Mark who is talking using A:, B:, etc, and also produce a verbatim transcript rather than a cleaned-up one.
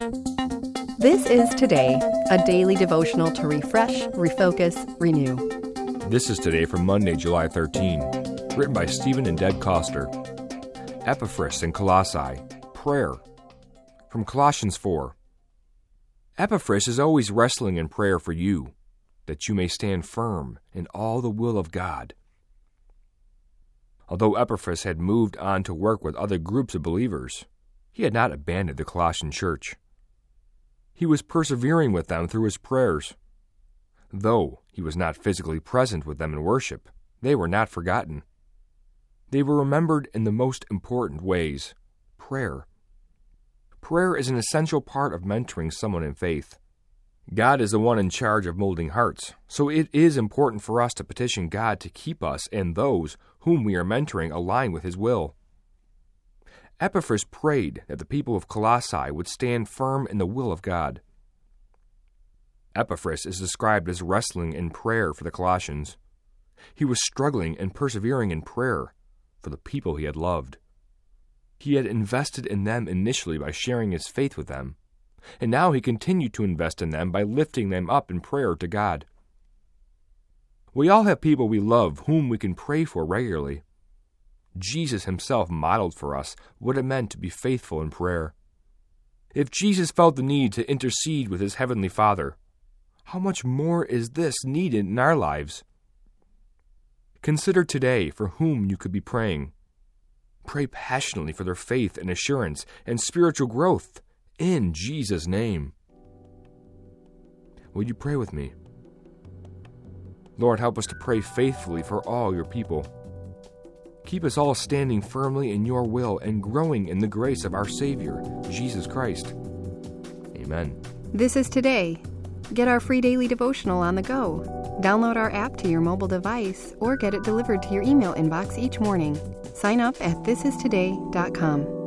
A: This is Today, a daily devotional to refresh, refocus, renew.
B: This is Today for Monday, July thirteenth, written by Stephen and Deb Coster. Epaphras in Colossae, prayer. From Colossians four. Epaphras is always wrestling in prayer for you, that you may stand firm in all the will of God. Although Epaphras had moved on to work with other groups of believers, he had not abandoned the Colossian church. He was persevering with them through his prayers. Though he was not physically present with them in worship, they were not forgotten. They were remembered in the most important ways: prayer. Prayer is an essential part of mentoring someone in faith. God is the one in charge of molding hearts, so it is important for us to petition God to keep us and those whom we are mentoring aligned with His will. Epaphras prayed that the people of Colossae would stand firm in the will of God. Epaphras is described as wrestling in prayer for the Colossians. He was struggling and persevering in prayer for the people he had loved. He had invested in them initially by sharing his faith with them, and now he continued to invest in them by lifting them up in prayer to God. We all have people we love whom we can pray for regularly. Jesus himself modeled for us what it meant to be faithful in prayer. If Jesus felt the need to intercede with his heavenly Father, how much more is this needed in our lives? Consider today for whom you could be praying. Pray passionately for their faith and assurance and spiritual growth in Jesus' name. Will you pray with me? Lord, help us to pray faithfully for all your people. Keep us all standing firmly in your will and growing in the grace of our Savior, Jesus Christ. Amen.
A: This is Today. Get our free daily devotional on the go. Download our app to your mobile device or get it delivered to your email inbox each morning. Sign up at this is today dot com.